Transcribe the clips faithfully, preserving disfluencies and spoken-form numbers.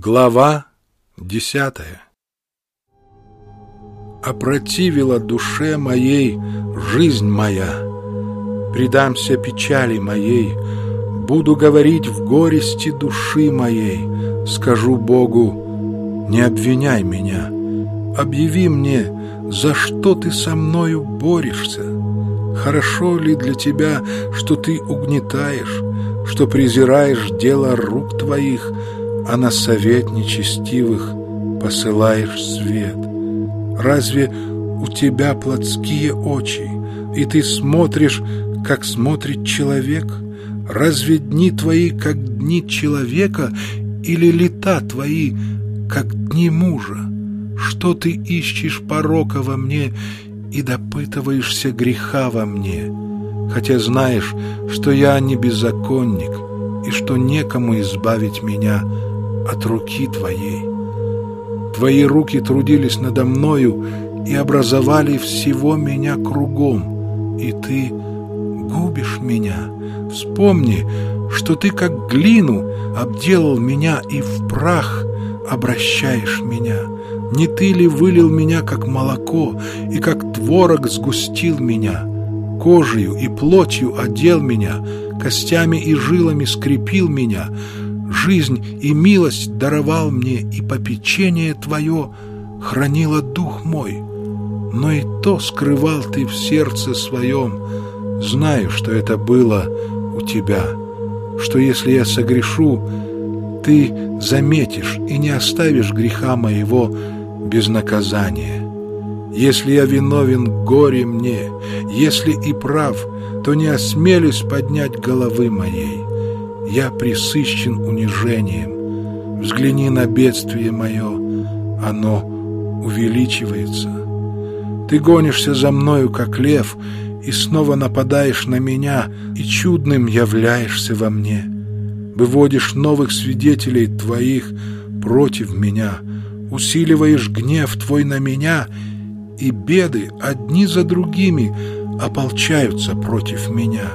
Глава десятая. Опротивила душе моей жизнь моя, предамся печали моей, буду говорить в горести души моей, скажу Богу: не обвиняй меня, объяви мне, за что ты со мною борешься. Хорошо ли для тебя, что ты угнетаешь, что презираешь дело рук твоих, а на совет нечестивых посылаешь свет? Разве у тебя плотские очи, и ты смотришь, как смотрит человек? Разве дни твои, как дни человека, или лета твои, как дни мужа? Что ты ищешь порока во мне и допытываешься греха во мне, хотя знаешь, что я не беззаконник и что некому избавить меня от руки твоей? Твои руки трудились надо мною и образовали всего меня кругом, и ты губишь меня. Вспомни, что ты как глину обделал меня и в прах обращаешь меня. Не ты ли вылил меня, как молоко, и как творог сгустил меня? Кожею и плотью одел меня, костями и жилами скрепил меня. Жизнь и милость даровал мне, и попечение твое хранило дух мой. Но и то скрывал ты в сердце своем. Знаю, что это было у тебя, что если я согрешу, ты заметишь и не оставишь греха моего без наказания. Если я виновен, горе мне, если и прав, то не осмелюсь поднять головы моей. Я пресыщен унижением. Взгляни на бедствие мое, оно увеличивается. Ты гонишься за мною, как лев, и снова нападаешь на меня, и чудным являешься во мне. Выводишь новых свидетелей твоих против меня, усиливаешь гнев твой на меня, и беды одни за другими ополчаются против меня.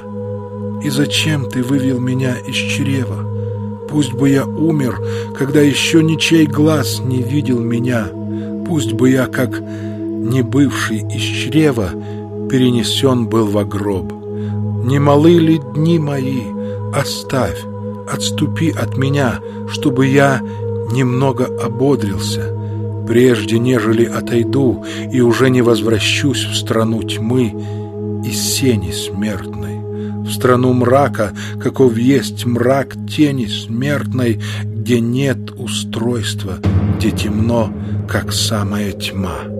И зачем ты вывел меня из чрева? Пусть бы я умер, когда еще ничей глаз не видел меня. Пусть бы я, как не бывший из чрева, перенесен был во гроб. Не малы ли дни мои? Оставь, отступи от меня, чтобы я немного ободрился, прежде нежели отойду и уже не возвращусь в страну тьмы и сени смертной, в страну мрака, каков есть мрак тени смертной, где нет устройства, где темно, как самая тьма.